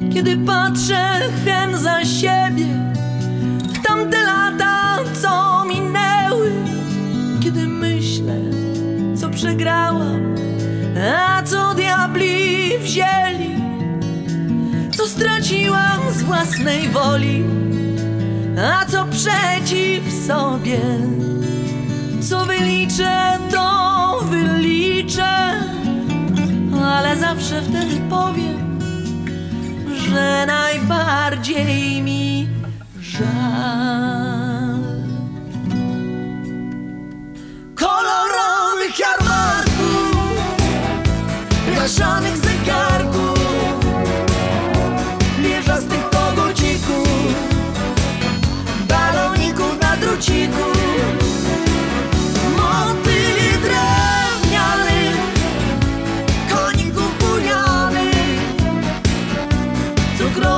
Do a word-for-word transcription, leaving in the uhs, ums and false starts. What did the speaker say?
Kiedy patrzę hen za siebie w tamte lata, co minęły, kiedy myślę, co przegrałam, a co diabli wzięli, co straciłam z własnej woli, a co przeciw sobie, co wyliczę, to wyliczę, ale zawsze wtedy powiem, że najbardziej mi żal kolorowych jarmarków, blaszanych zegarków, wieżastych pogodzików, baloników na druciku, motyli drewnianych, koników bujanych, cukrowych